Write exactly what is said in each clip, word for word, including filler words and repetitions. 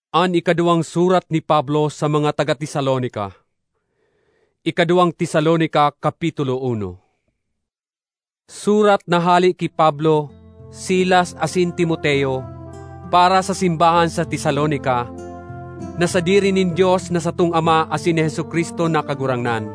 An ikaduwang surat ni Pablo sa mga taga-Tesalonika. Ikaduwang Tesalonika, Kapitulo uno. Surat na hali ki Pablo, Silas asin Timoteo, para sa simbahan sa Tesalonika, na sadiri nin Diyos na satong Ama asin ni Jesucristo na kagurangnan.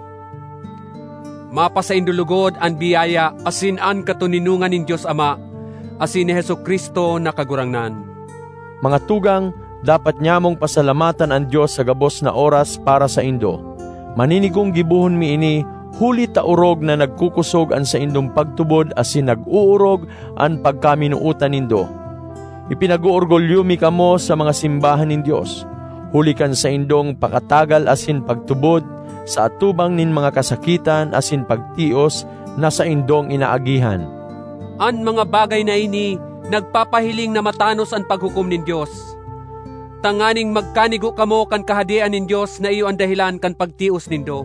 Mapa sa indulugod an biyaya asin an katuninungan nin Diyos Ama asin ni Jesucristo na kagurangnan. Mga tugang, dapat nyamong pasalamatan ang Diyos sa gabos na oras para sa indo. Maninigong gibuhon mi ini, huli taurog na nagkukusog an sa indong pagtubod asin nag-uurog an pagkaminuutan nindo. Ipinag-uorgolyo mi kamo sa mga simbahan nin Diyos. Huli kan sa indong pakatagal asin pagtubod, sa atubang nin mga kasakitan asin pagtios na sa indong inaagihan. An mga bagay na ini, nagpapahiling na matanos ang paghukom nin Diyos. Tanganing magkanigo kamo kan kahadian nin Diyos na iyo ang dahilan kan pagtios nindo.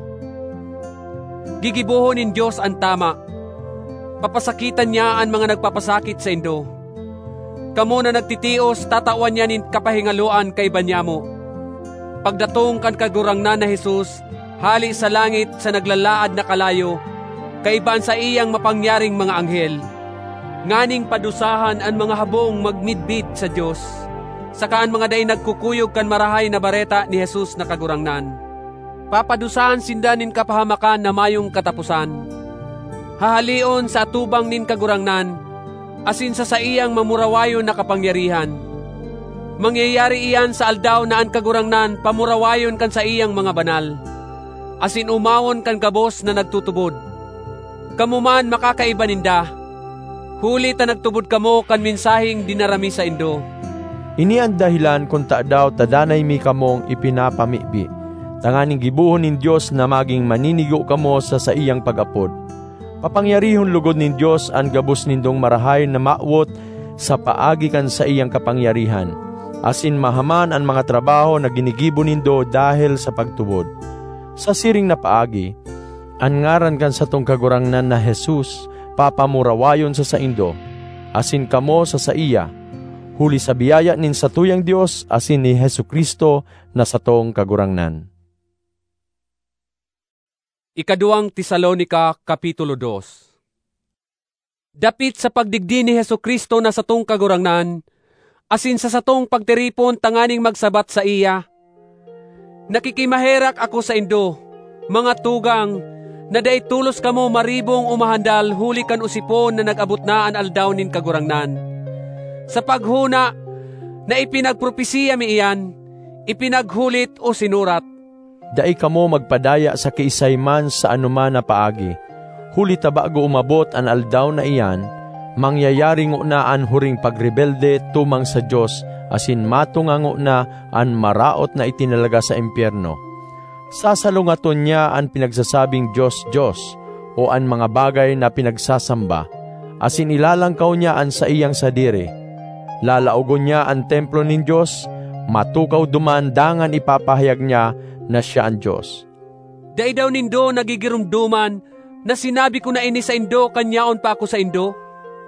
Gigibuhon nin Diyos ang tama. Papasakitan niya ang mga nagpapasakit sa indo. Kamo na nagtitios, tatawan niya nin kapahingaluan kay banyamo. Pagdatong kan kagurangnan na Jesus, hali sa langit sa naglalaad na kalayo, kaiban sa iyang mapangyaring mga anghel. Nganing padusahan ang mga habong magmidbid sa Diyos. Sakaan mga day nagkukuyog kan marahay na bareta ni Jesus na kagurangnan. Papadusahan sinda nin kapahamakan na mayong katapusan. Hahalion sa atubang nin kagurangnan, asin sa sa iyang mamurawayon na kapangyarihan. Mangyayari iyan sa aldaw na ang kagurangnan pamurawayon kan sa iyang mga banal. Asin umawon kan kabos na nagtutubod. Kamuman makakaiba ninda. Huli ta nagtubod kamo kan minsahing dinarami sa indo. Ini ang dahilan kung ta daw tadanay mi kamong ipinapamibi. Tanganing gibuhon nin Diyos na maging maninigo kamo sa sa iyang pag-apod. Papangyarihon lugod nin Diyos ang gabos nindong marahay na maawot sa paagi kan sa iyang kapangyarihan. Asin mahaman ang mga trabaho na ginigibo nindo dahil sa pagtubod. Sa siring na paagi, ang ngaran kan sa tong kagurangnan na Jesus, papamurawayon sa sa indo, asin kamo sa sa iya, huli sa biyaya nin satuyang Dios asin ni Jesucristo na satong kagurangnan. Ikaduwang Tesalonika, Kapitulo dos. Dapit sa pagdigdi ni Jesucristo na satong kagurangnan, asin sa satong pagtiripon tanganing magsabat sa iya, nakikimaherak ako sa indo, mga tugang, na day tulos kamo maribong umahandal huli kan usipon na nag-abot na an aldaw nin kagurangnan. Sa paghuna na ipinagpropesiya mi iyan, ipinaghulit o sinurat. Dai kamo magpadaya sa kiisayman sa anuman na paagi. Huli ta bago umabot an aldaw na iyan, mangyayari ngo na an huring pagrebelde tumang sa Diyos, asin matungango na an maraot na itinalaga sa impyerno. Sasalungaton niya ang pinagsasabing Diyos, Diyos, o ang mga bagay na pinagsasamba, asin ilalangkaw niya ang sa iyang sadiri. Lalaugon niya ang templo ng Diyos, matukaw dumandangan ipapahayag niya na siya ang Diyos. Dai daw nindo nagigirumduman na sinabi ko na ini sa indo, kanyaon pa ako sa indo?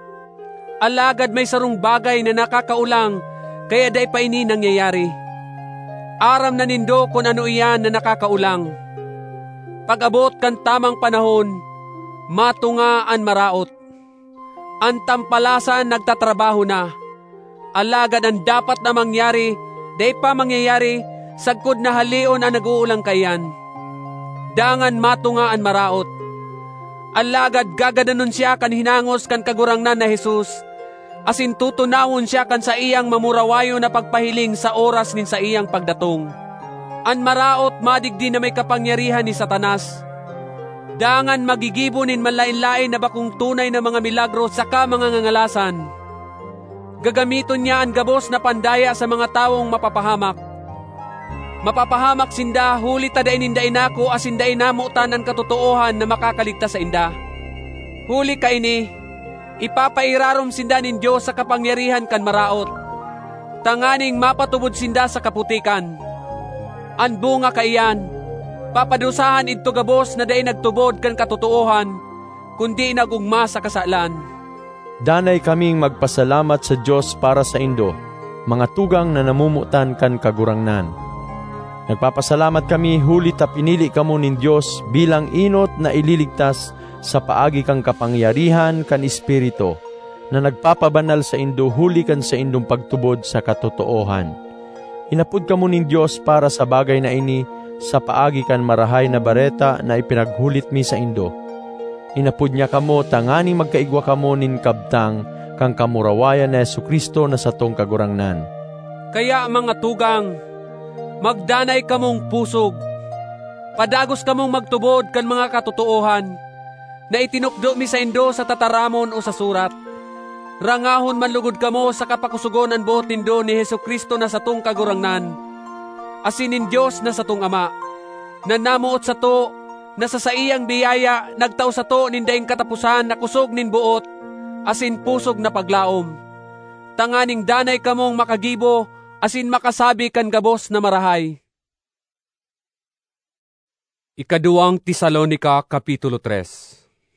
Alagad may sarong bagay na nakakaulang, kaya dai pa ini nangyayari. Aram na nindo kung ano iyan na nakakaulang. Pag-abot kan tamang panahon, matungaan maraot. Ang tampalasan nagtatrabaho na. Alagad ang dapat na mangyari, day pa mangyayari, sagkod na halion ang nag-uulang kayan. Dangan matungaan maraot. Alagad gagadanon siya kan hinangos kan kagurangnan na Jesus, asin tutunawon siya kan sa iyang mamurawayo na pagpahiling sa oras nin sa iyang pagdatong. An maraot madigdi na may kapangyarihan ni Satanas. Dangan magigibo nin manlain-lain na bakong tunay na mga milagro saka mga ngangalasan. Gagamiton niya ang gabos na pandaya sa mga tawong mapapahamak. Mapapahamak sinda, huli tadain ninda inako asin dain namutan ang katotoohan na makakaligtas sa inda. Huli ka ini, ipapairarom sinda nin Diyos sa kapangyarihan kan maraot. Tanganing mapatubod sinda sa kaputikan. An bunga kaiyan, papadusahan ito gabos na dain nagtubod kan katotoohan, kundi nagugma sa kasalan. Danay kaming magpasalamat sa Diyos para sa indo. mga tugang na namumutan kan kagurangnan. Nagpapasalamat kami huli ta pinili kamo nin Dios bilang inot na ililigtas sa paagi kang kapangyarihan kan Espiritu, na nagpapabanal sa indo huli kan sa indong pagtubod sa katotoohan. Inapod kamo nin Dios para sa bagay na ini sa paagi kan marahay na bareta na ipinaghulit mi sa indo. Inapod niya kamo tangani magkaigwa kamo nin kabtang kang kamurawayan na Jesucristo na satong kagurangnan. Kaya mga tugang, magdanay kamong pusog, padagos kamong magtubod kan mga katotoohan, na itinukdo mi sa indo sa tataramon o sa surat. Rangahon manlugod kamo sa kapakusugon ang buot nindo ni Jesucristo na satong kagurangnan, asinin Diyos na satong Ama, na namuot sa to, na sa saiyang biyaya nagtao sa to nindaing katapusan na kusog nin buot, asin pusog na paglaom. Tanganing danay kamong makagibo, asin makasabi kan gabos na marahay. Ikaduwang Tesalonica, Kapitulo tres.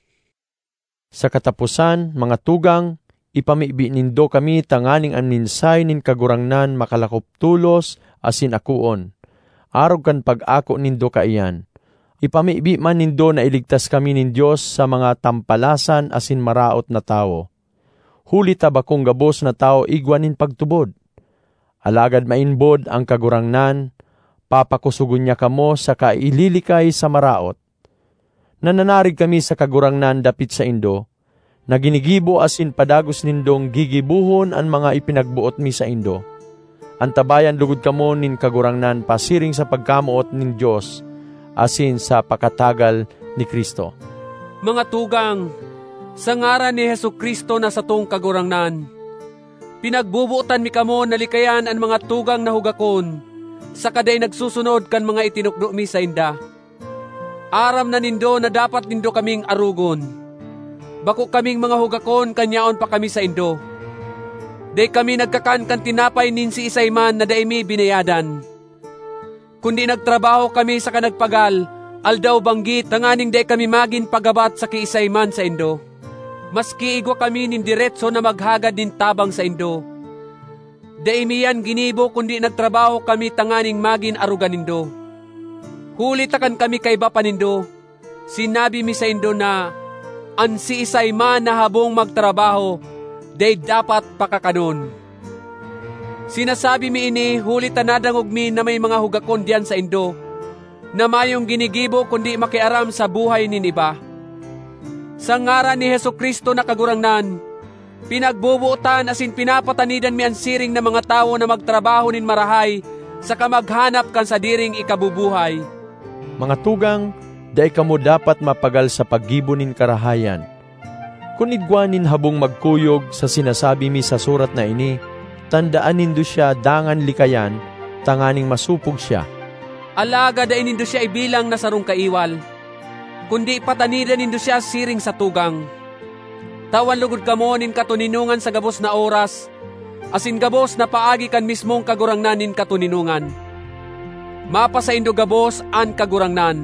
Sa katapusan, mga tugang, ipamibi nindo kami tanganing ang ninsay nin kagurangnan makalakop tulos asin akuon. Arog kan pag-ako nindo kaiyan. Ipamibi man nindo na iligtas kami nin Dios sa mga tampalasan asin maraot na tao. Huli tabakong gabos na tao igwanin pagtubod. Alagad mainbod ang kagurangnan, papakusugon niya kamo sa kaililikay sa maraot. Nananarig kami sa kagurangnan dapit sa indo, na ginigibo asin padagos nindong gigibuhon ang mga ipinagbuot mi sa indo. Antabayan lugod kamo nin kagurangnan pasiring sa pagkamuot nin Dios, asin sa pakatagal ni Kristo. Mga tugang, sa ngaran ni Jesucristo na satong kagurangnan, pinagbubuotan mi kamo nalikayan ang mga tugang na hugakon, sa kaday nagsusunod kan mga itinukdo mi sa inda. Aram na nindo na dapat nindo kaming arugon. Bako kaming mga hugakon, kanyaon pa kami sa indo. Day kami nagkakan kan tinapay nin si isayman na day mi binayadan. Kundi nagtrabaho kami sa kanagpagal, aldaw banggit, tanganing day kami magin pagabat sa kiisayman sa indo. Maski igwa kami nin diretso na maghagad nin tabang sa indo. Day miyan ginibo kundi nagtrabaho kami tanganing magin arugan nindo. Huli takan kami kay bapa nindo, sinabi mi sa indo na an si isayman na habong magtrabaho, day dapat pakakanon. Sinasabi mi ini, huli tanadangog mi na may mga hugakon diyan sa indo, na mayong ginigibo kundi makiaram sa buhay nin iba. Sa ngaran ni Jesucristo na kagurangnan, pinagbubuotan asin pinapatanidan mi ang siring na mga tao na magtrabaho nin marahay, sa kamaghanap kan sa diring ikabubuhay. Mga tugang, day kamo dapat mapagal sa paggibo nin karahayan. Kung idwanin habong magkuyog sa sinasabi mi sa surat na ini, tandaan nindo siya dangan likayan, tanganing masupog siya. Alaga da inindo siya ibilang na sarong kaiwal, kundi patanidan nindo siya siring sa tugang. Tawan lugod kamo nin katuninungan sa gabos na oras, asin gabos na paagi kan mismong kagurangnan nin katuninungan. Mapa sa indo gabos an kagurangnan.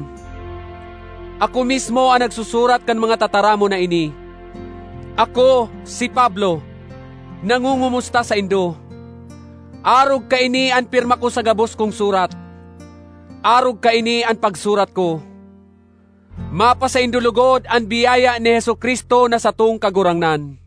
Ako mismo ang nagsusurat kan mga tataramo na ini. Ako, si Pablo, nangungumusta sa indo. Arog ka ini ang pirma ko sa gabos kong surat. Arog ka ini ang pagsurat ko. Mapa sa indo lugod ang biyaya ni Jesucristo na satong kagurangnan.